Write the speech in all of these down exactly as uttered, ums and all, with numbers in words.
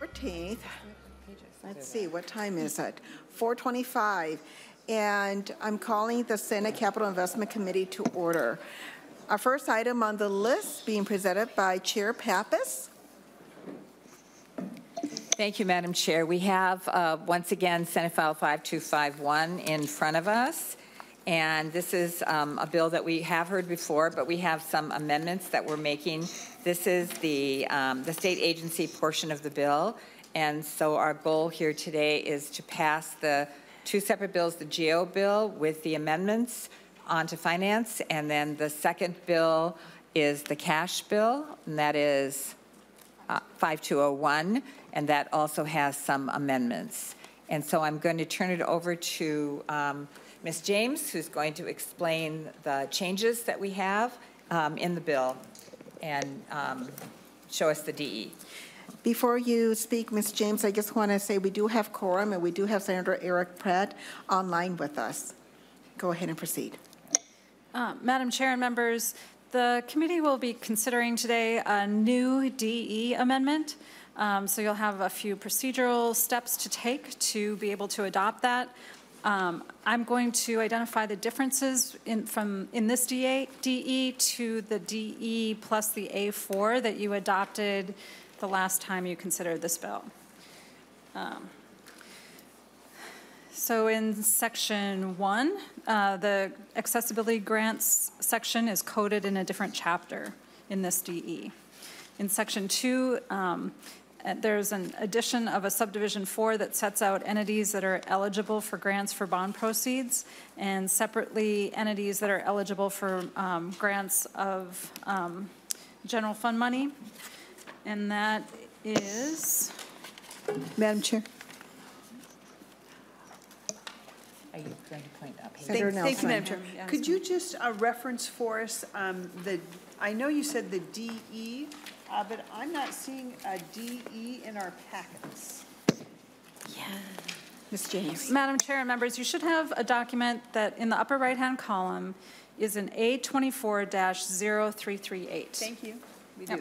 fourteenth. Let's see, what time is it? four twenty-five. And I'm calling the Senate Capital Investment Committee to order. Our first item on the list being presented by Chair Pappas. Thank you, Madam Chair. We have, uh, once again, Senate File five two five one in front of us. And this is um, a bill that we have heard before, but we have some amendments that we're making. This is the, um, the state agency portion of the bill. And so our goal here today is to pass the two separate bills, the G O bill with the amendments onto finance, and then the second bill is the cash bill, and that is uh, five two oh one, and that also has some amendments. And so I'm going to turn it over to um, Miz James, who's going to explain the changes that we have um, in the bill and um, show us the D E. Before you speak, Miz James, I just want to say we do have quorum, and we do have Senator Eric Pratt online with us. Go ahead and proceed. Uh, Madam Chair and members, the committee will be considering today a new D E amendment. Um, so you'll have a few procedural steps to take to be able to adopt that. Um, I'm going to identify the differences in, from in this D E to the D E plus the A four that you adopted the last time you considered this bill. Um, so in section one, uh, the accessibility grants section is coded in a different chapter in this D E. In section two, um, there's an addition of a subdivision four that sets out entities that are eligible for grants for bond proceeds, and separately entities that are eligible for um, grants of um, general fund money. And that is... Madam Chair. Are you going to point up? Senator Thank, thank you, Madam Chair. Yeah, Could you just uh, reference for us um, the, I know you said the D E, uh, but I'm not seeing a D E in our packets. Yeah. Miz James. Madam Chair and members, you should have a document that in the upper right-hand column is an A twenty-four dash zero three three eight. Thank you. We Yep. do.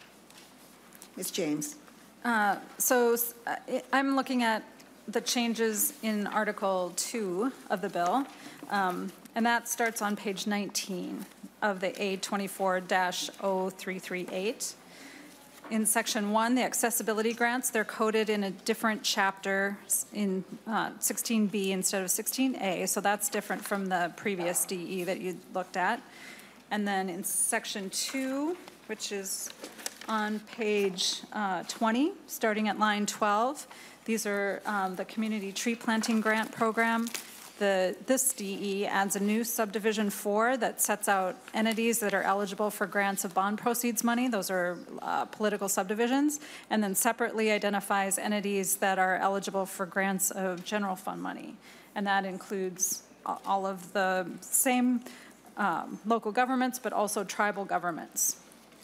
Miz James. Uh, so uh, I'm looking at the changes in Article two of the bill, um, and that starts on page nineteen of the A twenty-four dash zero three three eight. In section one, the accessibility grants, they're coded in a different chapter in uh, sixteen B instead of sixteen A, so that's different from the previous D E that you looked at. And then in section two, which is on page uh, twenty, starting at line twelve, these are um, the community tree planting grant program. The, this D E adds a new subdivision four that sets out entities that are eligible for grants of bond proceeds money. Those are uh, political subdivisions, and then separately identifies entities that are eligible for grants of general fund money. And that includes all of the same um, local governments, but also tribal governments.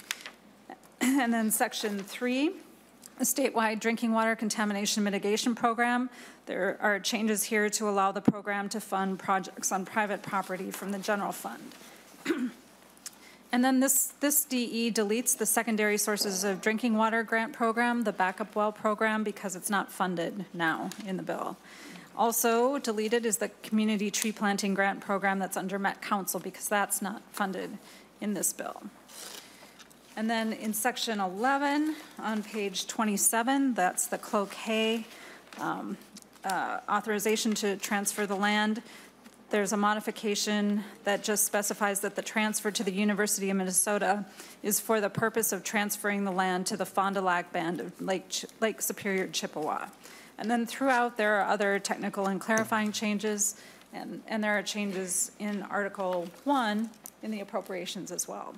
And then section three, a statewide drinking water contamination mitigation program. There are changes here to allow the program to fund projects on private property from the general fund. And then this, this D E deletes the secondary sources of drinking water grant program, the backup well program, because it's not funded now in the bill. Also deleted is the community tree planting grant program that's under Met Council, because that's not funded in this bill. And then in section eleven on page twenty-seven, that's the Cloquet um, uh, authorization to transfer the land. There's a modification that just specifies that the transfer to the University of Minnesota is for the purpose of transferring the land to the Fond du Lac Band of Lake, Ch Lake Superior, Chippewa. And then throughout, there are other technical and clarifying changes, and, and there are changes in Article one in the appropriations as well.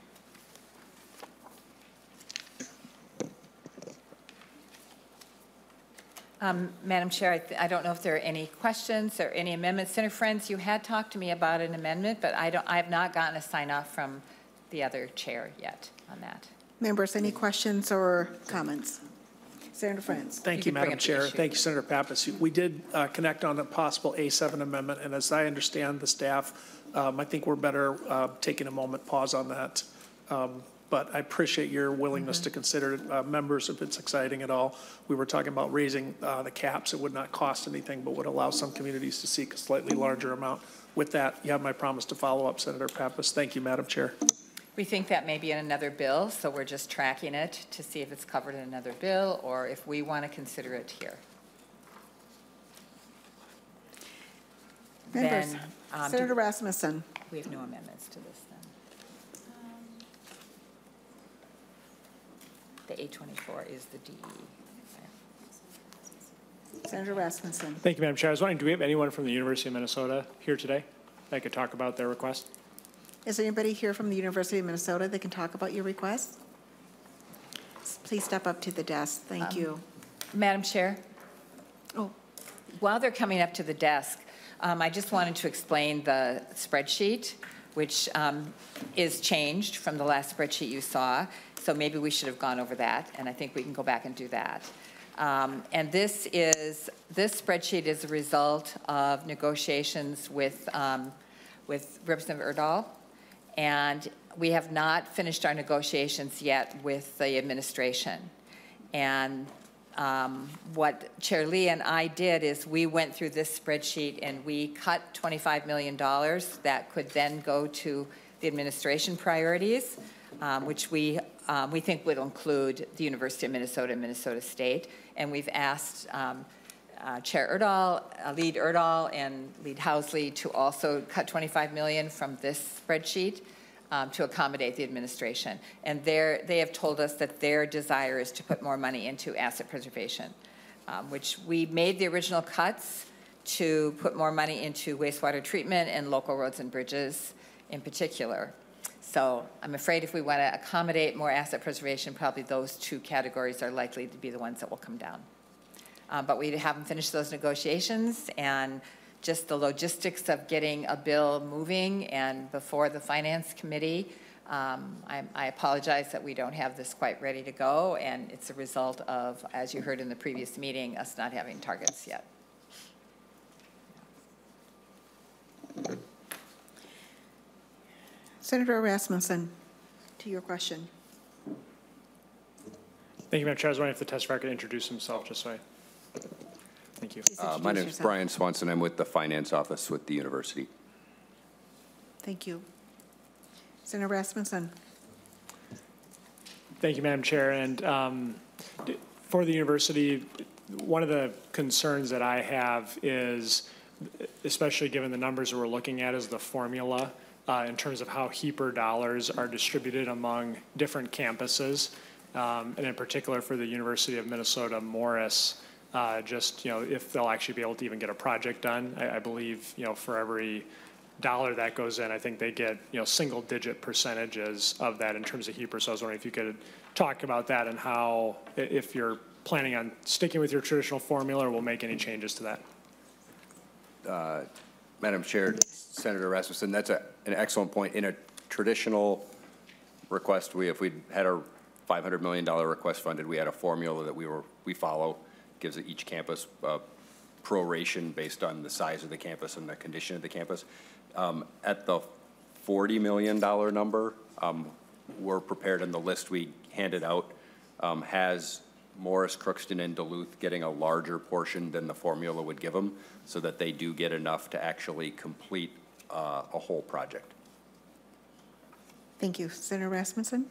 Um, Madam Chair, I, th I don't know if there are any questions or any amendments. Senator Friends, you had talked to me about an amendment, but I, don't, I have not gotten a sign off from the other chair yet on that. Members, any questions or comments? Senator Friends. Thank you, you Madam Chair. Thank you, Senator Pappas. We did uh, connect on a possible A seven amendment, and as I understand the staff, um, I think we're better uh, taking a moment pause on that. Um, but I appreciate your willingness to consider it. Uh, members, if it's exciting at all. We were talking about raising uh, the caps. It would not cost anything, but would allow some communities to seek a slightly larger amount. With that, you have my promise to follow up, Senator Pappas. Thank you, Madam Chair. We think that may be in another bill, so we're just tracking it to see if it's covered in another bill or if we want to consider it here. Members, Then, um, do- Senator Rasmussen. We have no amendments to this then. The eight twenty-four is the D E. Senator Rasmussen. Thank you, Madam Chair. I was wondering, do we have anyone from the University of Minnesota here today that could talk about their request? Is there anybody here from the University of Minnesota that can talk about your request? Please step up to the desk. Thank you. Madam Chair, Oh, while they're coming up to the desk, um, I just wanted to explain the spreadsheet, which um, is changed from the last spreadsheet you saw. So maybe we should have gone over that, and I think we can go back and do that. Um, and this is, this spreadsheet is a result of negotiations with, um, with Representative Erdahl. And we have not finished our negotiations yet with the administration. And um, what Chair Lee and I did is we went through this spreadsheet and we cut twenty-five million dollars that could then go to the administration priorities, um, which we, um, we think would include the University of Minnesota and Minnesota State. And we've asked um, uh, Chair Erdahl, uh, Lead Erdahl, and Lead Housley to also cut twenty-five million dollars from this spreadsheet um, to accommodate the administration. And they have told us that their desire is to put more money into asset preservation, um, which we made the original cuts to put more money into wastewater treatment and local roads and bridges in particular. So I'm afraid if we want to accommodate more asset preservation, probably those two categories are likely to be the ones that will come down. Uh, but we haven't finished those negotiations, and just the logistics of getting a bill moving and before the Finance Committee, um, I, I apologize that we don't have this quite ready to go, and it's a result of, as you heard in the previous meeting, us not having targets yet. Senator Rasmussen, to your question. Thank you, Madam Chair. I was wondering if the testifier could introduce himself, just so I, thank you. Please Uh, my introduce name is yourself. Brian Swanson. I'm with the Finance Office with the university. Thank you. Senator Rasmussen. Thank you, Madam Chair. And um, for the university, one of the concerns that I have is, especially given the numbers that we're looking at, is the formula uh, in terms of how HEAPR dollars are distributed among different campuses, um, and in particular for the University of Minnesota Morris, uh, just, you know, if they'll actually be able to even get a project done. I, I believe, you know, for every dollar that goes in, I think they get, you know, single-digit percentages of that in terms of HEAPR. So I was wondering if you could talk about that and how, if you're planning on sticking with your traditional formula or will make any changes to that. Uh, Madam Chair, Senator Rasmussen, that's a, an excellent point. In a traditional request, we, if we had a five hundred million dollar request funded, we had a formula that we were, we follow, gives each campus a proration based on the size of the campus and the condition of the campus. Um, at the forty million dollar number, um, we're prepared, and the list we handed out um, has Morris, Crookston, and Duluth getting a larger portion than the formula would give them, so that they do get enough to actually complete uh, a whole project. Thank you. Senator Rasmussen.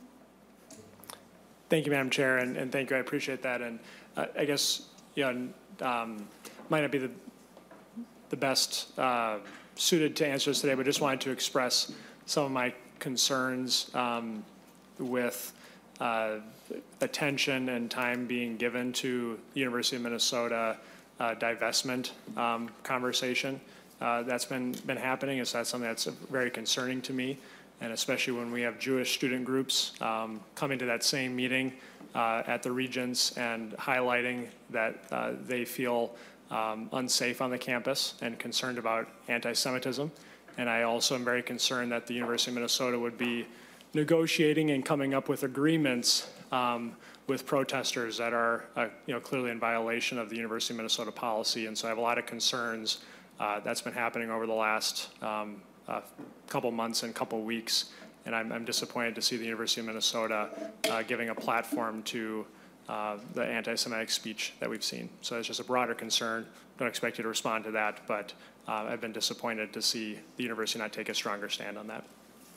Thank you, Madam Chair, and, and thank you. I appreciate that. And uh, I guess, you know, um, might not be the, the best uh, suited to answer this today, but just wanted to express some of my concerns um, with uh, attention and time being given to the University of Minnesota uh, divestment um, conversation uh, that's been been happening. Is that something that's very concerning to me, and especially when we have Jewish student groups um, coming to that same meeting uh, at the Regents and highlighting that uh, they feel um, unsafe on the campus and concerned about anti-Semitism. And I also am very concerned that the University of Minnesota would be negotiating and coming up with agreements um, with protesters that are, uh, you know, clearly in violation of the University of Minnesota policy. And so I have a lot of concerns uh, that's been happening over the last um, uh, couple months and couple weeks and I'm, I'm disappointed to see the University of Minnesota uh, giving a platform to uh, the anti-Semitic speech that we've seen. So it's just a broader concern. Don't expect you to respond to that, but uh, I've been disappointed to see the university not take a stronger stand on that.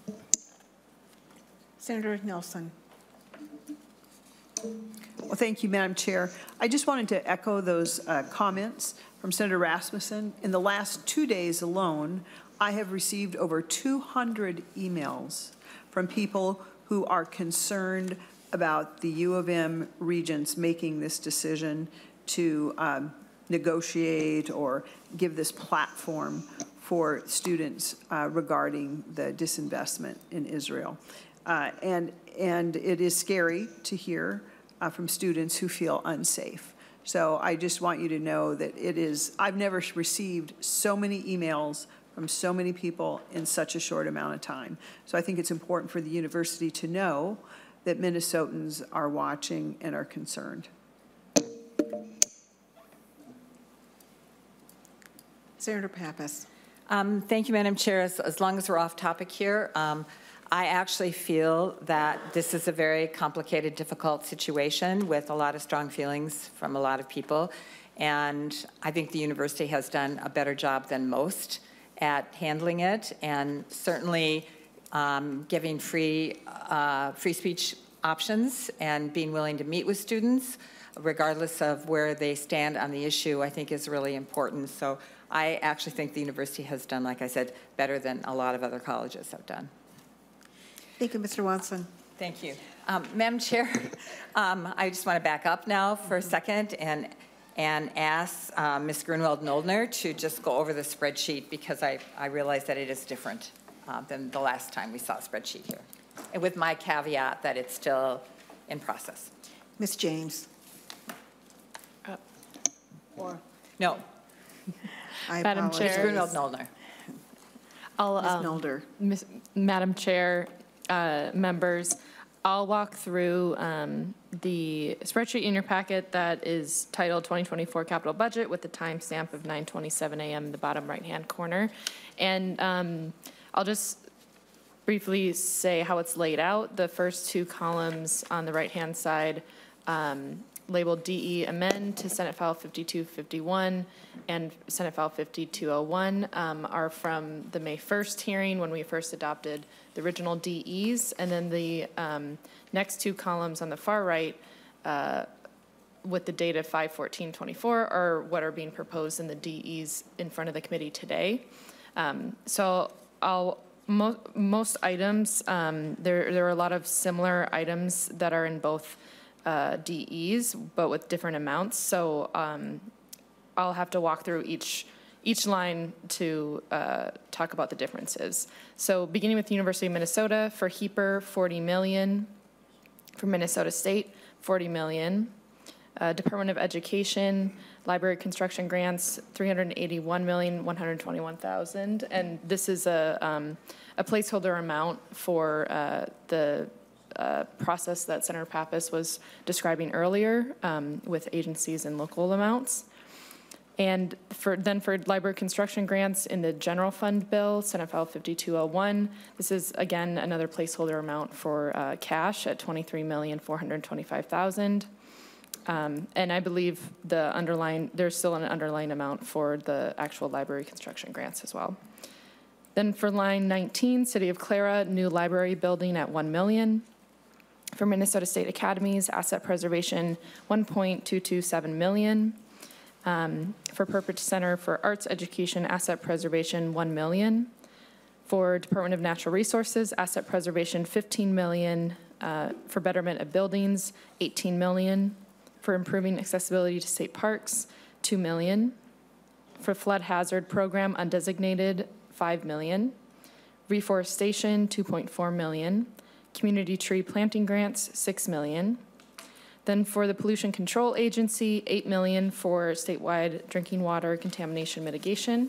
Senator Nelson. Well, thank you, Madam Chair. I just wanted to echo those uh, comments from Senator Rasmussen. In the last two days alone, I have received over two hundred emails from people who are concerned about the U of M regents making this decision to um, negotiate or give this platform for students uh, regarding the disinvestment in Israel. Uh, and, and it is scary to hear uh, from students who feel unsafe. So I just want you to know that it is, I've never received so many emails from so many people in such a short amount of time. So I think it's important for the university to know that Minnesotans are watching and are concerned. Senator Pappas. Um, thank you, Madam Chair. As, as long as we're off topic here, um, I actually feel that this is a very complicated, difficult situation with a lot of strong feelings from a lot of people. And I think the university has done a better job than most at handling it, and certainly um, giving free, uh, free speech options and being willing to meet with students, regardless of where they stand on the issue, I think is really important. So I actually think the university has done, like I said, better than a lot of other colleges have done. Thank you, Mister Watson. Thank you. Um, Madam Chair, um, I just want to back up now for a second and and ask uh, Miz Grunwald-Noldner to just go over the spreadsheet, because I, I realize that it is different uh, than the last time we saw a spreadsheet here, and with my caveat that it's still in process. Miz James. Uh, Or, No, I Madam apologize. Chair. Miz Grunwald-Noldner. I'll, Miz um, Nolder. Miss- Madam Chair, uh, members, I'll walk through um, the spreadsheet in your packet that is titled twenty twenty-four Capital Budget with the timestamp of nine twenty-seven a m in the bottom right-hand corner. And um, I'll just briefly say how it's laid out. The first two columns on the right-hand side um, labeled D E amend to Senate File fifty-two fifty-one and Senate File fifty-two oh one um, are from the May first hearing when we first adopted the original D Es. And then the um, next two columns on the far right uh, with the date of five fourteen twenty-four are what are being proposed in the D Es in front of the committee today. Um, so I'll Mo most items, um, there, there are a lot of similar items that are in both uh, D Es, but with different amounts. So um, I'll have to walk through each each line to uh, talk about the differences. So beginning with the University of Minnesota, for HEAPR, forty million. For Minnesota State, forty million. Uh, Department of Education, library construction grants, three hundred eighty-one million, one hundred twenty-one thousand. And this is a, um, a placeholder amount for uh, the uh, process that Senator Pappas was describing earlier um, with agencies and local amounts. And for, then for library construction grants in the general fund bill, Senate File fifty-two oh one, this is again another placeholder amount for uh, cash at twenty-three million, four hundred twenty-five thousand. Um, and I believe the underlying, there's still an underlying amount for the actual library construction grants as well. Then for line nineteen, City of Clara, new library building at one million. For Minnesota State Academies, asset preservation, one point two two seven million. Um, for Purpose Center for Arts Education, asset preservation, one million. For Department of Natural Resources, asset preservation, fifteen million. Uh, for betterment of buildings, eighteen million. For improving accessibility to state parks, two million. For flood hazard program undesignated, five million. Reforestation, two point four million. Community tree planting grants, six million. Then for the Pollution Control Agency, eight million for statewide drinking water contamination mitigation.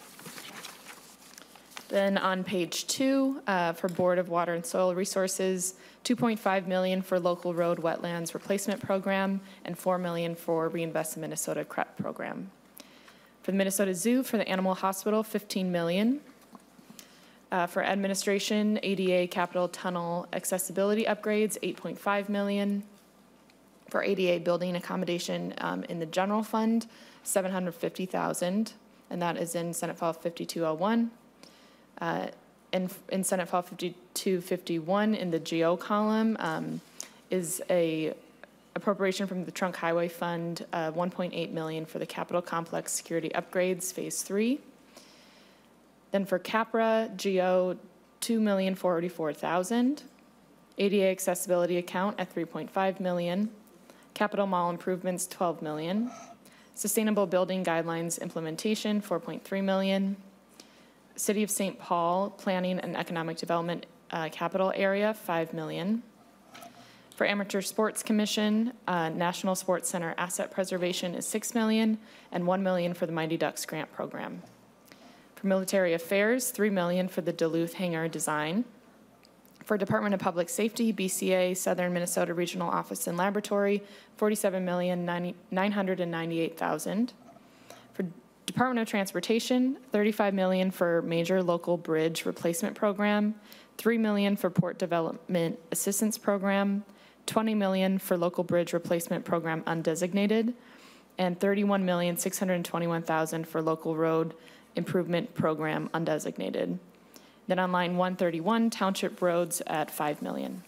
Then on page two, uh, for Board of Water and Soil Resources, two point five million for local road wetlands replacement program and four million for Reinvest in Minnesota C R E P program. For the Minnesota Zoo, for the Animal Hospital, fifteen million. Uh, For administration, A D A capital tunnel accessibility upgrades, eight point five million. For A D A building accommodation um, in the general fund, seven hundred fifty thousand, and that is in Senate File fifty-two oh one. Uh, in, in Senate File fifty-two fifty-one, in the G O column, um, is a appropriation from the Trunk Highway Fund, uh, one point eight million for the Capitol Complex Security Upgrades, Phase Three. Then for CAPRA, G O, two million four hundred forty-four thousand. A D A accessibility account at three point five million. Capital Mall improvements, twelve million. Sustainable building guidelines implementation, four point three million. City of Saint Paul planning and economic development uh, capital area, five million. For Amateur Sports Commission, uh, National Sports Center asset preservation is six million, and one million for the Mighty Ducks grant program. For Military Affairs, three million for the Duluth hangar design. For Department of Public Safety, B C A, Southern Minnesota Regional Office and Laboratory, forty-seven million nine hundred ninety-eight thousand. For Department of Transportation, thirty-five million for Major Local Bridge Replacement Program, three million for Port Development Assistance Program, twenty million for Local Bridge Replacement Program undesignated, and thirty-one million six hundred twenty-one thousand for Local Road Improvement Program undesignated. Then on line one thirty-one, township roads at five million.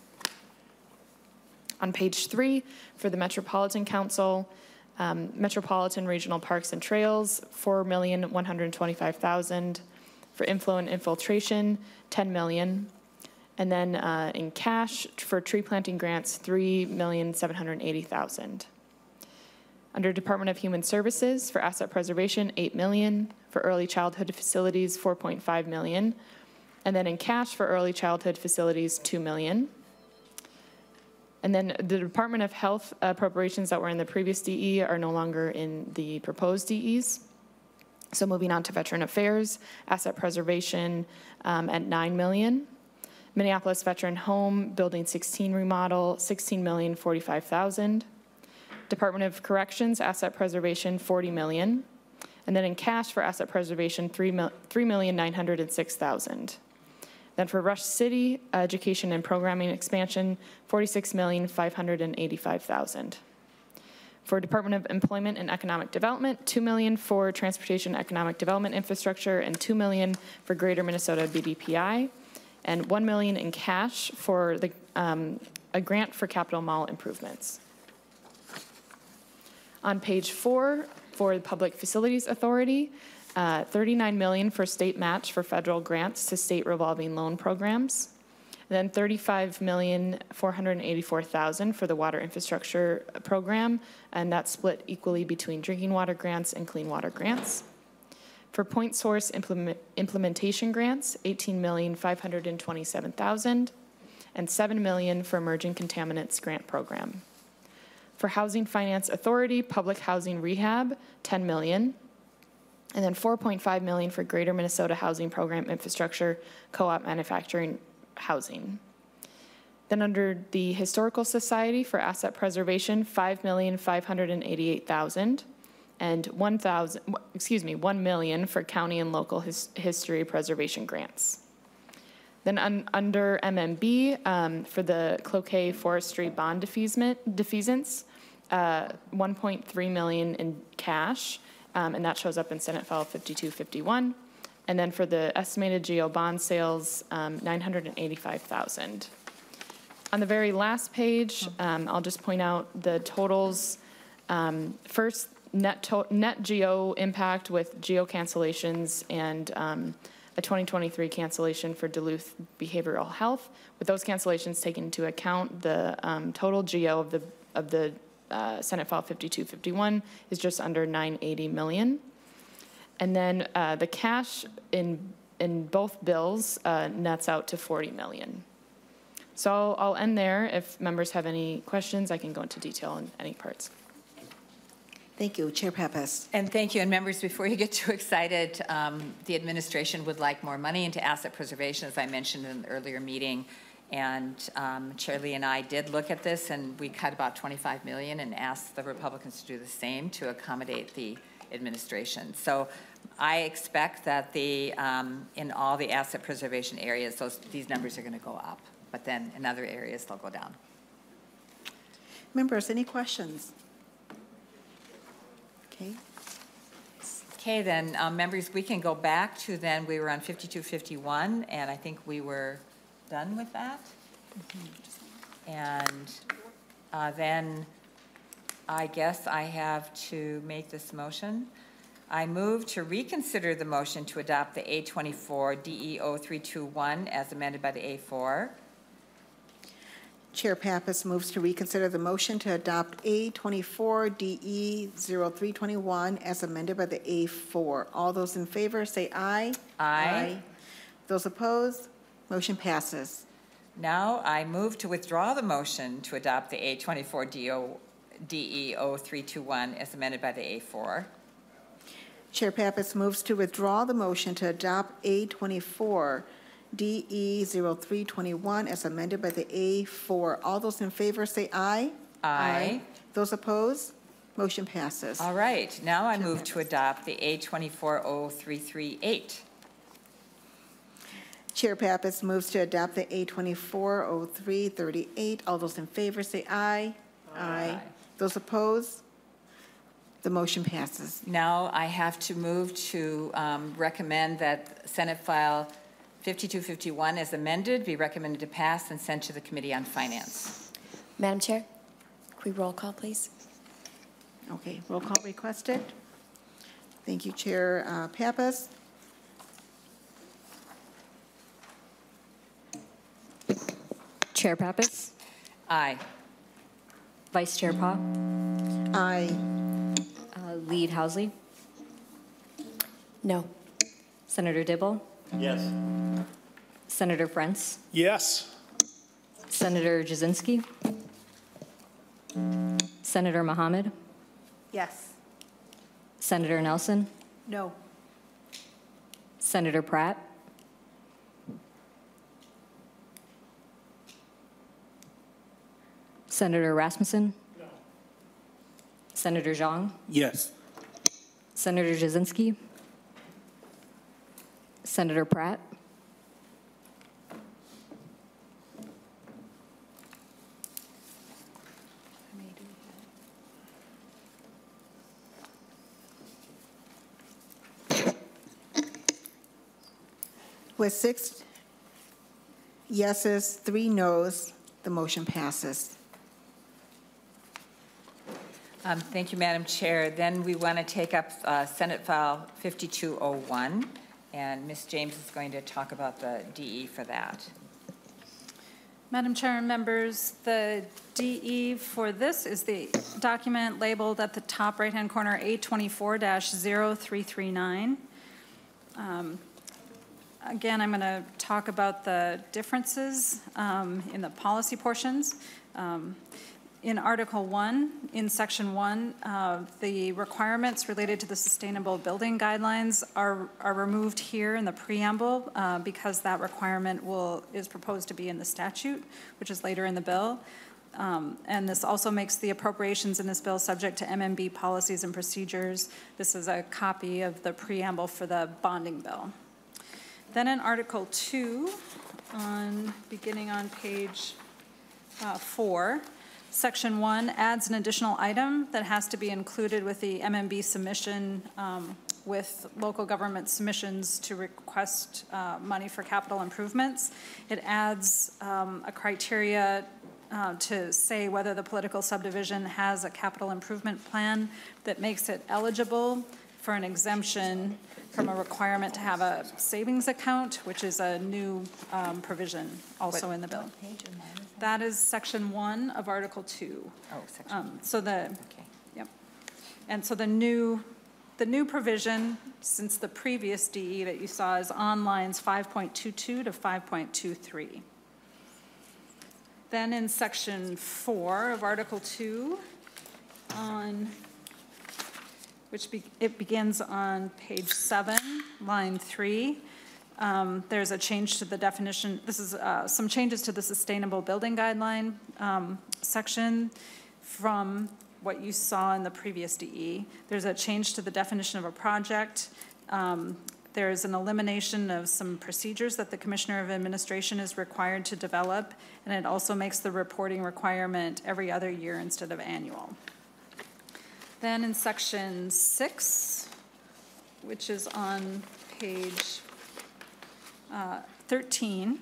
On page three, for the Metropolitan Council, um, Metropolitan Regional Parks and Trails, four million one hundred twenty-five thousand. For inflow and infiltration, ten million. And then uh, in cash for tree planting grants, three million seven hundred eighty thousand. Under Department of Human Services, for asset preservation, eight million. For early childhood facilities, four point five million. And then in cash for early childhood facilities, two million. And then the Department of Health appropriations that were in the previous D E are no longer in the proposed D Es. So moving on to Veteran Affairs, asset preservation um, at nine million. Minneapolis Veteran Home, Building sixteen remodel, sixteen million forty-five thousand. Department of Corrections, asset preservation, forty million. And then in cash for asset preservation, three million nine hundred six thousand. Then for Rush City, education and programming expansion, forty-six million five hundred eighty-five thousand. For Department of Employment and Economic Development, two million for transportation economic development infrastructure, and two million for Greater Minnesota B D P I, and one million in cash for the um, a grant for Capitol Mall improvements. On page four, for the Public Facilities Authority, uh, thirty-nine million for state match for federal grants to state revolving loan programs. Then thirty-five million four hundred eighty-four thousand for the water infrastructure program, and that's split equally between drinking water grants and clean water grants. For point source implement, implementation grants, eighteen million five hundred twenty-seven thousand, and seven million for emerging contaminants grant program. For Housing Finance Authority, public housing rehab, ten million, and then four point five million for Greater Minnesota Housing Program infrastructure, co-op manufacturing housing. Then under the Historical Society for asset preservation, five million five hundred eighty-eight thousand, and one thousand, excuse me, one million for county and local his, history preservation grants. Then un, under M M B, um, for the Cloquet Forestry bond defeasance, defeasance uh, one point three million in cash, um, and that shows up in Senate File fifty-two fifty-one. And then for the estimated G O bond sales, um, nine hundred eighty-five thousand. On the very last page, um, I'll just point out the totals. Um, first, net, to net G O impact with G O cancellations and um, a twenty twenty-three cancellation for Duluth Behavioral Health. With those cancellations taken into account, the um, total G O of the of the uh, Senate File fifty-two fifty-one is just under nine hundred eighty million. And then uh, the cash in in both bills uh, nets out to forty million. So I'll end there. If members have any questions, I can go into detail in any parts. Thank you, Chair Pappas. And thank you. And members, before you get too excited, um, the administration would like more money into asset preservation, as I mentioned in the earlier meeting. And um, Chair Lee and I did look at this, and we cut about twenty-five million dollars and asked the Republicans to do the same to accommodate the administration. So I expect that the, um, in all the asset preservation areas, those, these numbers are going to go up, but then in other areas, they'll go down. Members, any questions? Okay. Okay, then, um, members, we can go back to then, we were on fifty-two fifty-one, and I think we were done with that. And uh, then I guess I have to make this motion. I move to reconsider the motion to adopt the A twenty-four D E zero three two one as amended by the A four. Chair Pappas moves to reconsider the motion to adopt A twenty-four D E zero three two one as amended by the A four. All those in favor say aye. Aye. Those opposed, motion passes. Now I move to withdraw the motion to adopt the A twenty-four D E zero three two one as amended by the A four. Chair Pappas moves to withdraw the motion to adopt A twenty-four D E zero three two one as amended by the A four. All those in favor say aye. Aye. Those opposed, motion passes. All right, now I move to adopt the A twenty-four zero three three eight. Chair Pappas moves to adopt the A twenty-four oh three thirty-eight. All those in favor say aye. Aye. Those opposed, the motion passes. Now I have to move to um, recommend that Senate File fifty-two fifty-one as amended be recommended to pass and sent to the Committee on Finance. Madam Chair, can we roll call, please? Okay, roll call requested. Thank you, Chair uh, Pappas. Chair Pappas, Aye. Vice Chair Pa, Aye. uh, Lead Housley, No. Senator Dibble, Yes. Senator Frentz, Yes. Senator Jasinski, Senator Mohammed, Yes. Senator Nelson, No. Senator Pratt, Senator Rasmussen, No. Senator Zhang, Yes. Senator Jasinski, Senator Pratt, With six yeses, three noes, the motion passes. Um, Thank you, Madam Chair. Then we want to take up uh, Senate File fifty-two oh one, and Miz James is going to talk about the D E for that. Madam Chair and members, the D E for this is the document labeled at the top right-hand corner A twenty-four dash zero three three nine. Um, Again, I'm going to talk about the differences um, in the policy portions. Um, In Article one, in Section one, uh, the requirements related to the sustainable building guidelines are, are removed here in the preamble uh, because that requirement will, is proposed to be in the statute, which is later in the bill. Um, and this also makes the appropriations in this bill subject to M M B policies and procedures. This is a copy of the preamble for the bonding bill. Then in Article two, on, beginning on page uh, four, Section one adds an additional item that has to be included with the M M B submission um, with local government submissions to request uh, money for capital improvements. It adds um, a criteria uh, to say whether the political subdivision has a capital improvement plan that makes it eligible for an exemption from a requirement to have a savings account, which is a new um, provision also in the bill. That is section one of Article two. Oh, section, Um, So the, okay. yep. And so the new, the new provision, since the previous D E that you saw is on lines five point two two to five point two three. Then in section four of Article two, on which be, it begins on page seven, line three. Um, there's a change to the definition. This is uh, some changes to the sustainable building guideline um, section from what you saw in the previous D E. There's a change to the definition of a project. Um, There's an elimination of some procedures that the Commissioner of Administration is required to develop, and it also makes the reporting requirement every other year instead of annual. Then in section six, which is on page uh, thirteen,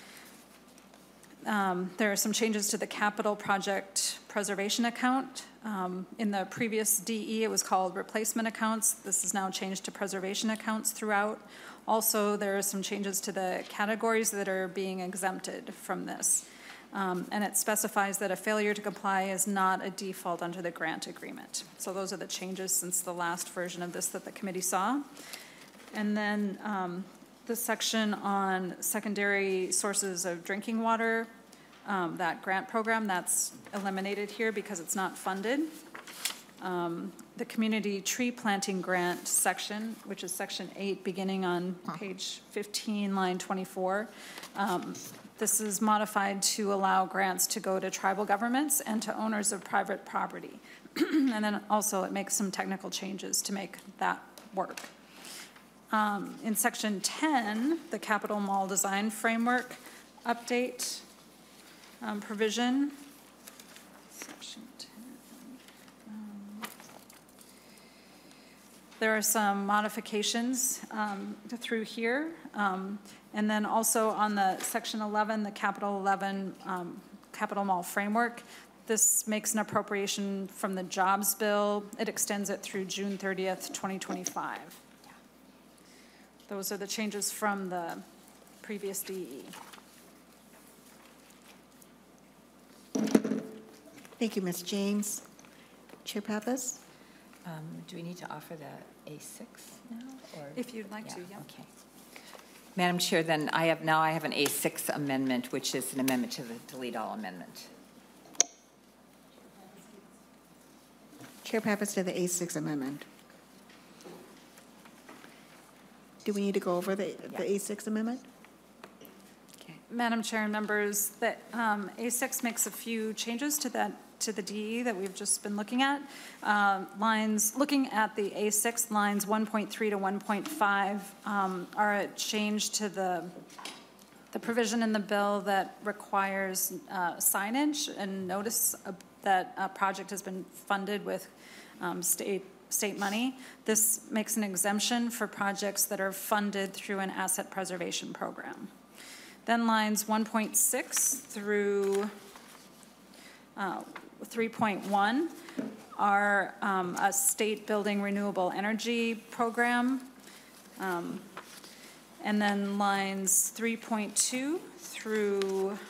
um, there are some changes to the capital project preservation account. Um, in the previous D E, it was called replacement accounts. This is now changed to preservation accounts throughout. Also, there are some changes to the categories that are being exempted from this. Um, and it specifies that a failure to comply is not a default under the grant agreement. So those are the changes since the last version of this that the committee saw. And then um, the section on secondary sources of drinking water, Um, that grant program, that's eliminated here because it's not funded. Um, the community tree planting grant section, which is section eight, beginning on page fifteen, line twenty-four. Um, this is modified to allow grants to go to tribal governments and to owners of private property. And then also it makes some technical changes to make that work. Um, in section ten, the capital mall design framework update, Um, provision. Section ten. Um, there are some modifications um, through here. Um, and then also on the section eleven, the capital eleven um, capital mall framework. This makes an appropriation from the jobs bill. It extends it through June thirtieth, twenty twenty-five. Those are the changes from the previous D E. Thank you, Miz James. Chair Pappas? Um, Do we need to offer the A six now? or- If you'd like to, yeah. Okay. Madam Chair, then I have, now I have an A six amendment, which is an amendment to the delete all amendment. Chair Pappas to the A six amendment. Do we need to go over the, the A six amendment? Madam Chair and members, that um, A six makes a few changes to that, to the D E that we've just been looking at. Um, lines, looking at the A six, lines one point three to one point five um, are a change to the, the provision in the bill that requires uh, signage and notice of, that a project has been funded with um, state state money. This makes an exemption for projects that are funded through an asset preservation program. Then lines one point six through uh, three point one are um, a state building renewable energy program. Um, and then lines three point two through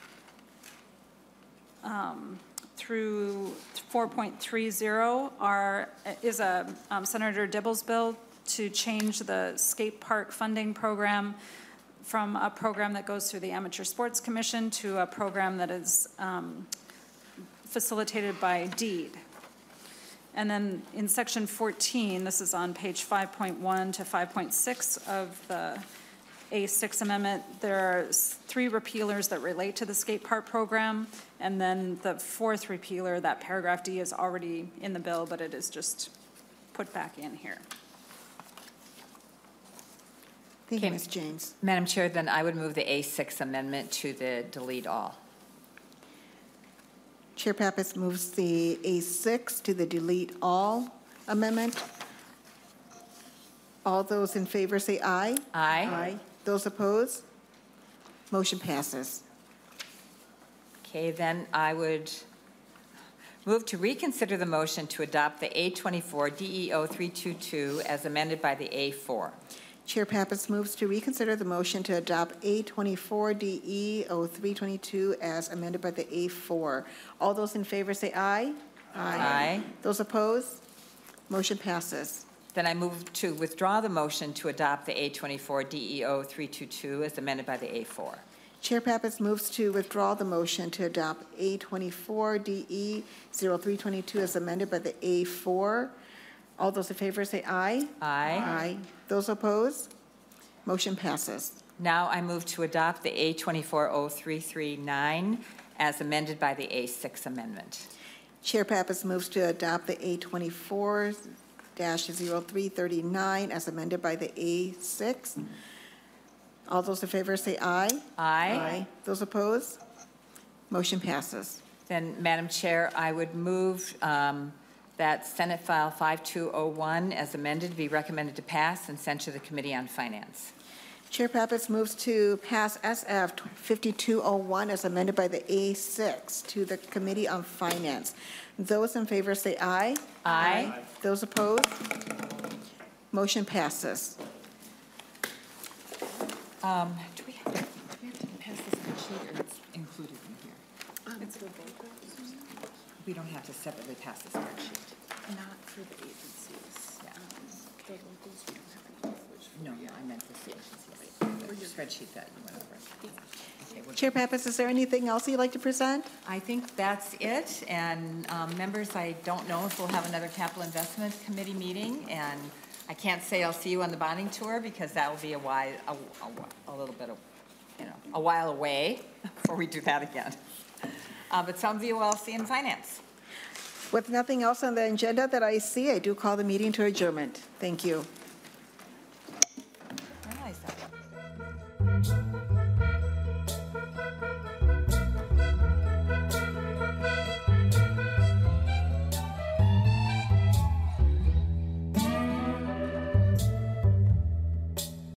um, through four point three zero are is a um, Senator Dibble's bill to change the skate park funding program from a program that goes through the Amateur Sports Commission to a program that is um, facilitated by deed. And then in section fourteen, this is on page five point one to five point six of the A six amendment, there are three repealers that relate to the skate park program, and then the fourth repealer, that paragraph D, is already in the bill, but it is just put back in here. Thank you, Okay. Miz James. Madam Chair, then I would move the A six amendment to the delete all. Chair Pappas moves the A six to the delete all amendment. All those in favor say aye. Aye. Those opposed? Motion passes. Okay, then I would move to reconsider the motion to adopt the A twenty-four D E O three two two as amended by the A four. Chair Pappas moves to reconsider the motion to adopt A twenty-four D E O three twenty-two as amended by the A four. All those in favor say aye. Aye. Those opposed? Motion passes. Then I move to withdraw the motion to adopt the A twenty-four D E O three two two as amended by the A four. Chair Pappas moves to withdraw the motion to adopt A twenty-four D E zero three twenty-two as amended by the A four. All those in favor say aye. Aye. Aye. Those opposed? Motion passes. Now I move to adopt the A twenty-four oh three three nine as amended by the A six amendment. Chair Pappas moves to adopt the A twenty-four dash zero three thirty-nine as amended by the A six. All those in favor say aye. Aye. Those opposed? Motion passes. Then, Madam Chair, I would move um, that Senate File five two oh one as amended be recommended to pass and sent to the Committee on Finance. Chair Pappas moves to pass S F fifty-two oh one as amended by the A six to the Committee on Finance. Those in favor say aye. Aye. Those opposed? Motion passes. Um, Do we have, do we have to pass this spreadsheet, or it's included in here? We don't have to separately pass the spreadsheet. Not for the agencies. Yeah. Um, The locals don't have any language. No, no, I meant the agencies. The spreadsheet that you went over. Okay, we're- Chair Pappas, is there anything else you'd like to present? I think that's it, and um, members, I don't know if we'll have another Capital Investment Committee meeting, and I can't say I'll see you on the bonding tour, because that will be a while, a, a, a little bit of, you know, a while away before we do that again. Uh, But some of you I'll see in finance. With nothing else on the agenda that I see, I do call the meeting to adjournment. Thank you. I realize that.